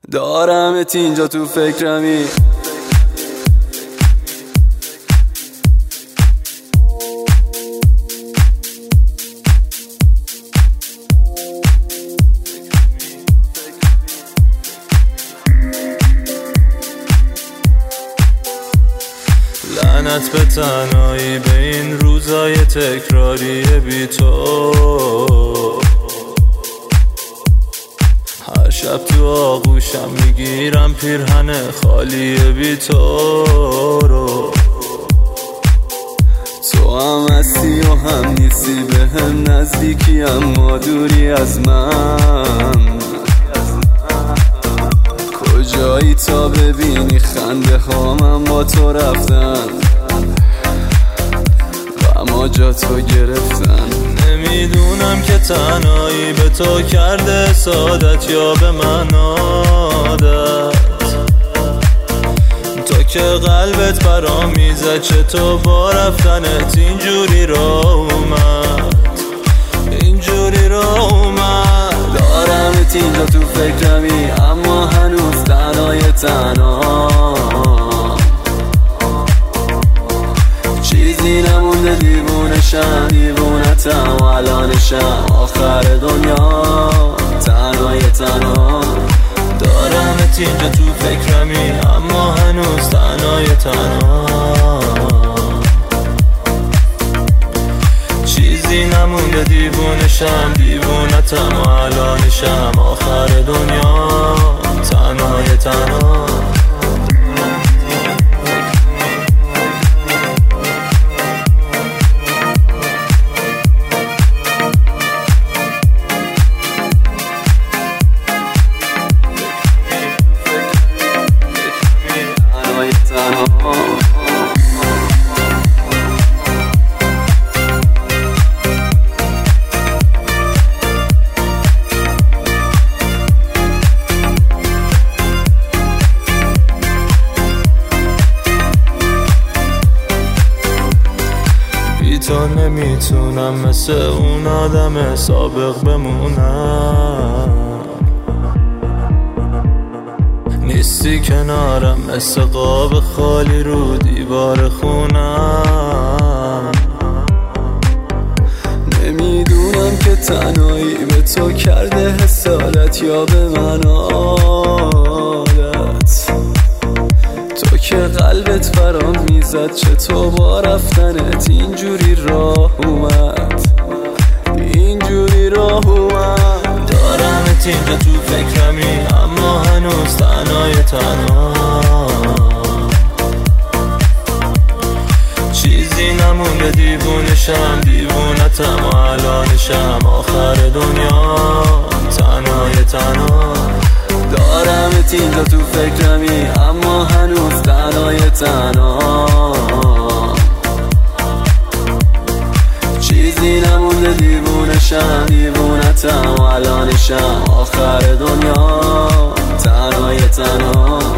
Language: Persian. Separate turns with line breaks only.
دارمت اینجا تو فکرمی.
لعنت به تنهایی به این روزای تکراری بی تو. هر شب تو آغوشم میگیرم پیرهن خالی بی تو رو.
تو هم هستی و هم نیستی، به هم نزدیکی اما دوری از من. کجایی تا ببینی خنده هامم با تو رفتن و اما جا تو گرفتن.
نمیدونم که تنهایی به تو کرده سعادت یا به من عادت. تو که قلبت برام میزد چطور با رفتنت اینجوری را اومد، اینجوری را اومد.
دارمت اینجا تو فکرمی اما هنوز تنهای تنها. چیزی نمونده دیوونشم، دیوونتم الانشم آخر دنیا. تنهای تنها
دارمت اینجا تو فکرمی اما هنوز تنهای تنها. چیزی نمونده دیوونشم، دیوونتم الانشم آخر دنیا. تنهای تنها. تو نمیتونم مثل اون آدم سابق بمونم. نیستی کنارم مثل قاب خالی رو دیوار خونم.
نمیدونم که تنهایی به تو کرده حسادت یا به من عادت. تو که قلبت برام میزد چطور با رفتنت اینجوری راه اومد، اینجوری راه اومد.
دارمت اینجا تو فکرمی اما هنوز تنهای تنها. چیزی نمونده دیوونشم، دیوونتم و الانشم آخر دنیا. تنهای تنها.
دارمت اینجا تو فکرمی اما هنوز تنهای تنها. چیزی نمونده دیوونشم، دیوونتم و الانشم آخر دنیا. تنهای تنها.